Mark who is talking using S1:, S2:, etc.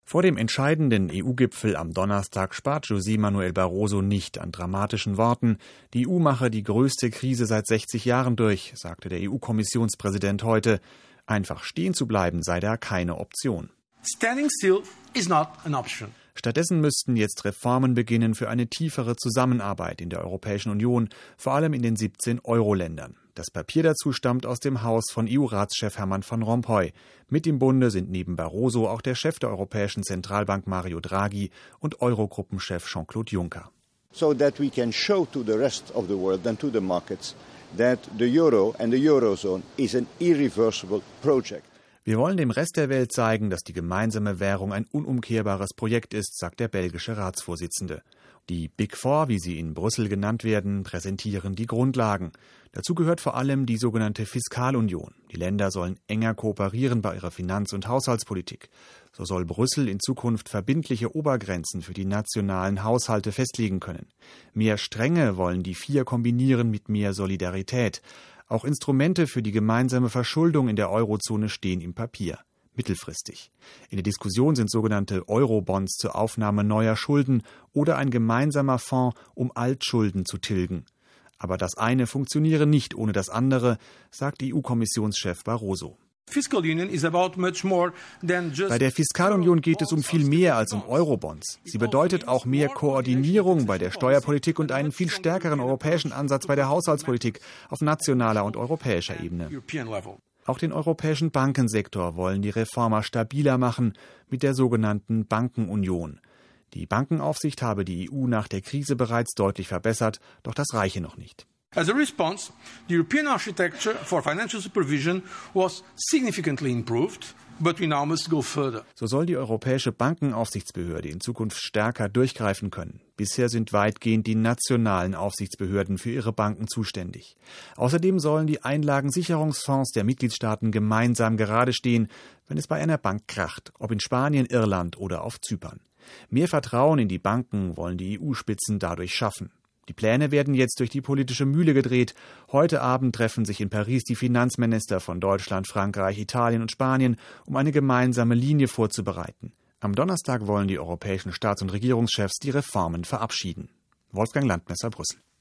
S1: Vor dem entscheidenden EU-Gipfel am Donnerstag spart José Manuel Barroso nicht an dramatischen Worten. Die EU mache die größte Krise seit 60 Jahren durch, sagte der EU-Kommissionspräsident heute. Einfach stehen zu bleiben sei da keine Option.
S2: Standing still is not an option.
S1: Stattdessen müssten jetzt Reformen beginnen für eine tiefere Zusammenarbeit in der Europäischen Union, vor allem in den 17 Euro-Ländern. Das Papier dazu stammt aus dem Haus von EU-Ratschef Herman van Rompuy. Mit im Bunde sind neben Barroso auch der Chef der Europäischen Zentralbank Mario Draghi und Eurogruppenchef Jean-Claude Juncker.
S3: So that we can show to the rest of the world and to the markets that the euro and the eurozone is an irreversible project.
S1: Wir wollen dem Rest der Welt zeigen, dass die gemeinsame Währung ein unumkehrbares Projekt ist, sagt der belgische Ratsvorsitzende. Die Big Four, wie sie in Brüssel genannt werden, präsentieren die Grundlagen. Dazu gehört vor allem die sogenannte Fiskalunion. Die Länder sollen enger kooperieren bei ihrer Finanz- und Haushaltspolitik. So soll Brüssel in Zukunft verbindliche Obergrenzen für die nationalen Haushalte festlegen können. Mehr Strenge wollen die Vier kombinieren mit mehr Solidarität. Auch Instrumente für die gemeinsame Verschuldung in der Eurozone stehen im Papier. Mittelfristig. In der Diskussion sind sogenannte Eurobonds zur Aufnahme neuer Schulden oder ein gemeinsamer Fonds, um Altschulden zu tilgen. Aber das eine funktioniere nicht ohne das andere, sagt EU-Kommissionschef Barroso. Bei der Fiskalunion geht es um viel mehr als um Eurobonds. Sie bedeutet auch mehr Koordinierung bei der Steuerpolitik und einen viel stärkeren europäischen Ansatz bei der Haushaltspolitik auf nationaler und europäischer Ebene. Auch den europäischen Bankensektor wollen die Reformer stabiler machen mit der sogenannten Bankenunion. Die Bankenaufsicht habe die EU nach der Krise bereits deutlich verbessert, doch das reiche noch nicht.
S2: As a response, the European architecture for financial supervision was significantly improved, but we now must go further.
S1: So soll die Europäische Bankenaufsichtsbehörde in Zukunft stärker durchgreifen können. Bisher sind weitgehend die nationalen Aufsichtsbehörden für ihre Banken zuständig. Außerdem sollen die Einlagensicherungsfonds der Mitgliedstaaten gemeinsam gerade stehen, wenn es bei einer Bank kracht, ob in Spanien, Irland oder auf Zypern. Mehr Vertrauen in die Banken wollen die EU-Spitzen dadurch schaffen. Die Pläne werden jetzt durch die politische Mühle gedreht. Heute Abend treffen sich in Paris die Finanzminister von Deutschland, Frankreich, Italien und Spanien, um eine gemeinsame Linie vorzubereiten. Am Donnerstag wollen die europäischen Staats- und Regierungschefs die Reformen verabschieden. Wolfgang Landmesser, Brüssel.